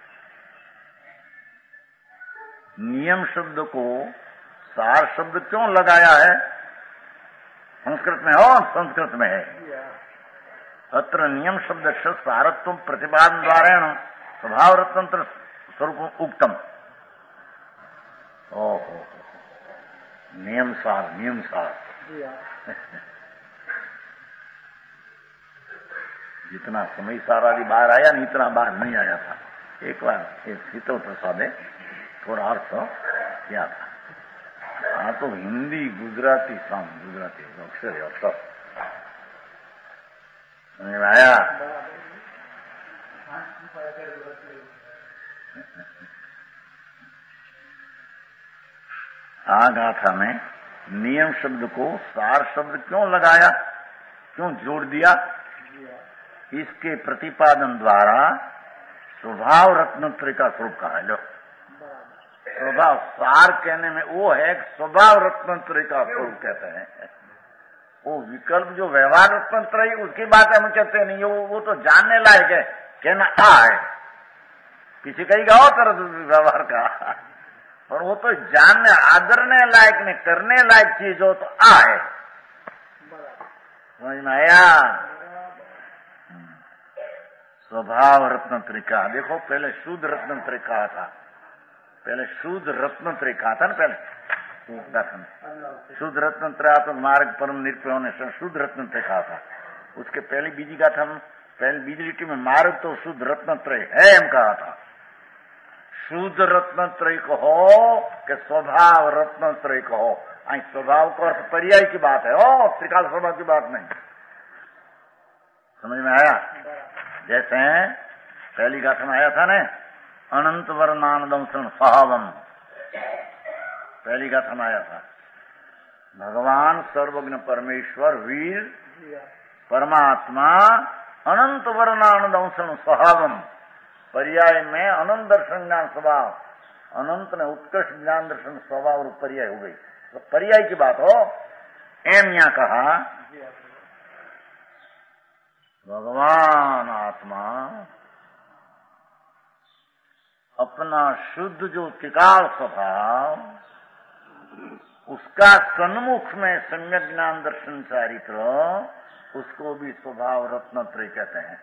नियम शब्द को सार शब्द क्यों लगाया है? संस्कृत में हो, संस्कृत में है अत्र नियम शब्द सारत्व प्रतिपादन द्वारा स्वभाव रत्नत्र स्वरूप उक्तम। ओहो, नियम सार नियम सार जितना समय सार आदि बाहर आया नहीं, इतना बाहर नहीं आया था। एक बार एक शीतल प्रसाद है थोड़ा अर्थ किया था। हाँ तो हिंदी गुजराती साम गुजराती अक्षर है सब समझ में आया? आ गाथा में नियम शब्द को सार शब्द क्यों लगाया, क्यों जोड़ दिया? इसके प्रतिपादन द्वारा स्वभाव रत्नत्रय का स्वरूप कहा है। लो, स्वभाव सार कहने में वो है, स्वभाव रत्नत्रय का स्वरूप कहते हैं। वो विकल्प जो व्यवहार रत्नत्रय उसकी बात हम कहते नहीं, वो वो तो जानने लायक है, कहना आ है। किसी कहेगा और तरह व्यवहार का, और वो तो जानने आदरने लायक ने करने लायक चीज हो तो आ है। समझ में आया? स्वभाव रत्नत्रय का देखो, पहले शुद्ध रत्नत्रय कहा था, पहले शुद्ध रत्नत्रय कहा था ना, पहले शुद्ध रत्नत्रयात्मक मार्ग परम निरपेक्ष ने शुद्ध रत्नत्रय कहा था। उसके पहले बीजी का था, पहले बीजी लिटी में मार्ग तो शुद्ध रत्नत्रय है हम कहा था। शुद्ध रत्नत्रय कहो कि स्वभाव रत्नत्रय कहो, आई स्वभाव को अर्थ पर्याय की बात है, ओ त्रिकाल स्वभाव की बात नहीं। समझ में आया? जैसे पहली गाथा में आया था ना, अनंत वर्णानंदम स्वभावम, पहली गाथा में आया था। भगवान सर्वज्ञ परमेश्वर वीर परमात्मा अनंत वर्णानंदम स्वभावम, पर्याय में अनंत दर्शन ज्ञान स्वभाव, अनंत ने उत्कृष्ट ज्ञान दर्शन स्वभाव और पर्याय हो गई, तो पर्याय की बात हो। एम यहां कहा भगवान आत्मा अपना शुद्ध जो त्रिकाल स्वभाव, उसका सन्मुख में सम्यक ज्ञान दर्शन चारित्र, उसको भी स्वभाव रत्नत्रय कहते हैं।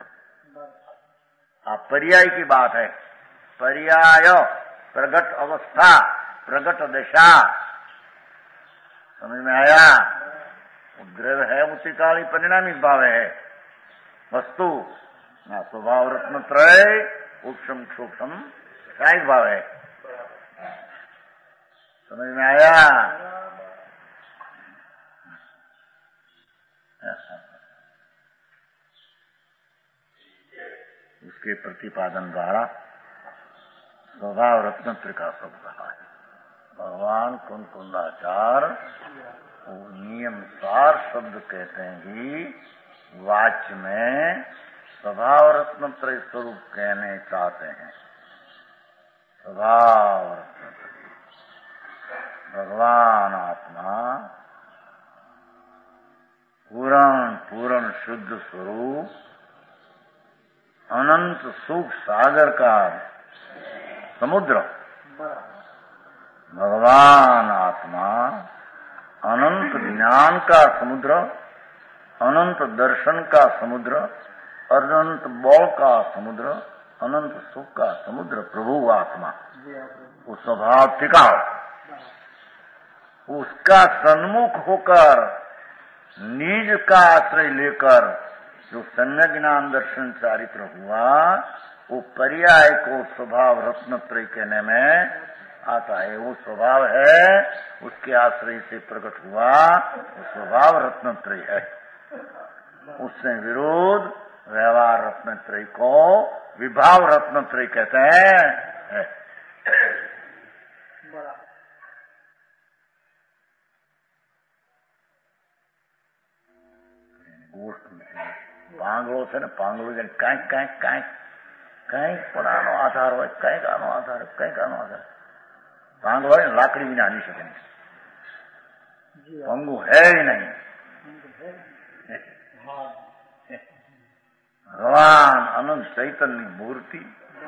आप पर्याय की बात है, पर्याय प्रगट अवस्था, प्रगट दशा। समझ में आया? उद्ग्रह है वो त्रिकाली परिणामी भाव है वस्तु, ना स्वभाव रत्नत्रय उपशम सूक्ष्म साइड भाव है। समझ में आया? उसके प्रतिपादन द्वारा स्वभाव रत्नत्रय का शब्द कहा है। भगवान कुंकुंदाचार नियम सार शब्द कहते हैं कि वाच्य में स्वभाव रत्नत्रय स्वरूप कहने चाहते हैं। स्वभाव रत्नत्रय भगवान आत्मा पूर्ण पूर्ण शुद्ध स्वरूप, अनंत सुख सागर का समुद्र, भगवान आत्मा अनंत ज्ञान का समुद्र, अनंत दर्शन का समुद्र, अनंत बल का समुद्र, अनंत सुख का समुद्र प्रभु आत्मा, वो स्वभाव टिकाओ, उसका सन्मुख होकर निज का आश्रय लेकर जो सम्यक ज्ञान दर्शन चारित्र हुआ, वो पर्याय को स्वभाव रत्नत्रय कहने में आता है। वो स्वभाव है, उसके आश्रय से प्रकट हुआ, वो स्वभाव रत्नत्रय है। उससे विरोध व्यवहार रत्नत्रय को विभाव रत्नत्रय कहते हैं। પાંગળો છે ને, પાંગળો કાંઈક કાંઈક કાંઈક કાંઈક પણ આનો આધાર હોય, કાંઈક આનો આધાર, કાંઈક આનો આધાર. પાંગળો હોય ને લાકડી વિના હાલી શકે નહીં, પંગુ હે નહીં. ભગવાન અનંત ચૈતન્યની મૂર્તિ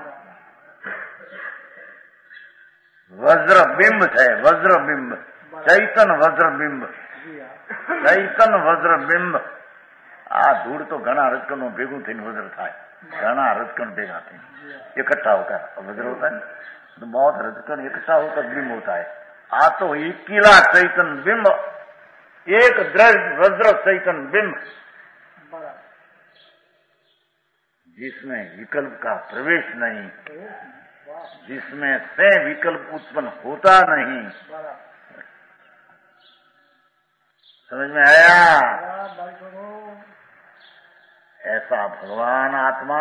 વજ્રબિંબ છે, વજ્રબિંબ, ચૈતન વજ્રબિંબ, ચૈતન વજ્રબિંબ. આ ધૂળ તો ઘણા રજકણો ભેગું થઈને વજ્ર થાય, ઘણા રજકણ ભેગા થઈને इकट्ठा होता है वज्र होता है, तो बहुत रजकण इकट्ठा होकर बिंब होता है. आ तो इकीला चैतन बिंब, एक द्रव्य वज्र चैतन बिंब, जिसमें विकल्प का प्रवेश नहीं, जिसमें से विकल्प उत्पन्न होता नहीं. समझ में आया? ऐसा भगवान आत्मा,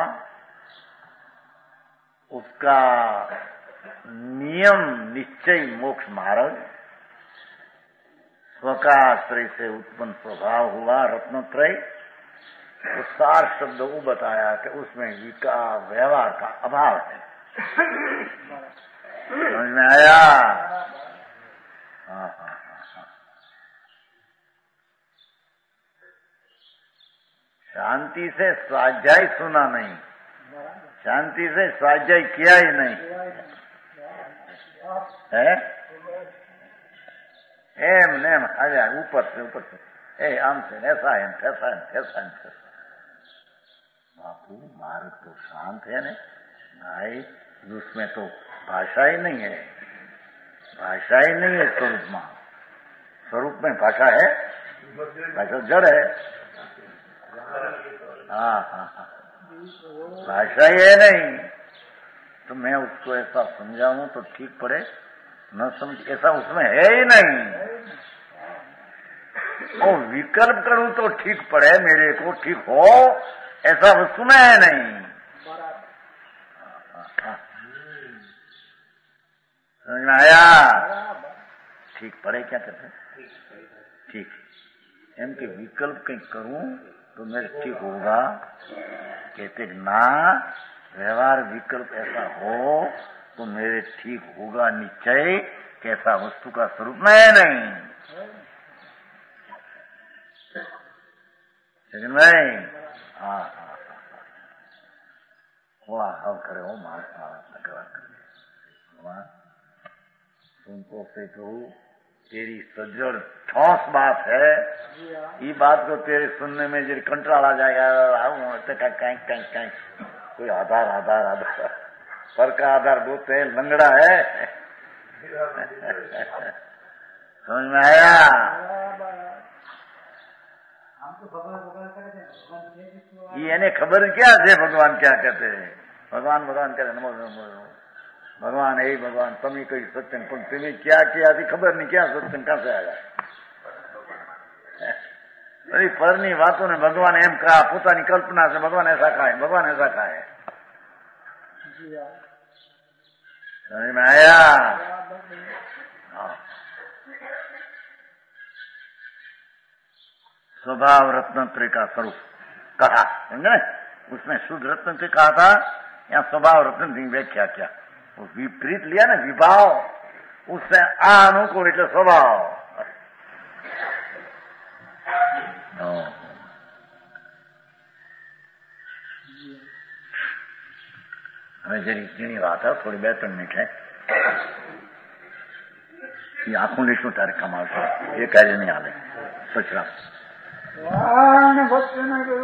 उसका नियम निश्चय मोक्ष मार्ग स्वकाश्रय से उत्पन्न स्वभाव हुआ रत्नत्रय, तो सार शब्द वो बताया कि उसमें विकार व्यवहार का अभाव है। समझ में आया? हाँ हाँ हाँ हाँ। शांति से स्वाध्याय सुना नहीं, शांति से स्वाध्याय किया ही नहीं है। एम नेम आ जाए ऊपर से ऊपर से, ए आम से ऐसा है ऐसा है ऐसा है। बापू मार्ग तो शांत है ने भाई, उसमें तो भाषा ही नहीं है, भाषा ही नहीं है स्वरूप में। स्वरूप में भाषा है, भाषा जड़ है। हाँ हाँ हाँ, भाषा ही है नहीं। तो मैं उसको ऐसा समझाऊं तो ठीक पड़े, न समझ ऐसा उसमें है ही नहीं। और विकल्प करूं तो ठीक पड़े, मेरे को ठीक हो, ऐसा वस्तु में है नहीं। समझ में आया? ठीक पड़े क्या कहते हैं? ठीक एम के विकल्प कहीं करूं तो मेरे ठीक होगा, कहते ना व्यवहार विकल्प ऐसा हो तो मेरे ठीक होगा निश्चय, कैसा वस्तु का स्वरूप में है नहीं। लेकिन भाई हाँ हाँ थोड़ा हल करे हो मार भगवान तुमको से तो तेरी सज्जड़ ठोस बात है, ये बात को तेरे सुनने में जब कंट्रोल आ जाएगा, कहीं कहीं कहीं कोई आधार आधार आधार पर का आधार बोलते है, लंगड़ा है। समझ में आया? ये इन्हें खबर क्या है भगवान क्या कहते हैं? भगवान भगवान कहते नमो नमो भगवान है भगवान, तमी कई सत्संग पण तुम्हें क्या किया थी खबर नहीं, क्या सत्संग कहां से आया? अरे पરની बातों ने भगवान एम कहा, पोतानी कल्पना से भगवान ऐसा कहा है, भगवान ऐसा कहा है। समझ में आया? स्वभाव रत्नत्रय का स्वरूप कहा, समझे? उसमें शुद्ध रत्नत्रय कहा था, या स्वभाव रत्नत्रय व्याख्या क्या? वो विपरीत लिया ना विभाव, उससे अनुकूल એટલે स्वभाव। हमें जरी इतनी बात है, थोड़ी બે ત્રણ મિનિટ है, ये आंखों लेशो तारे कमाल से ये कार्य नहीं आले सचरा ભગવાન ભક્તને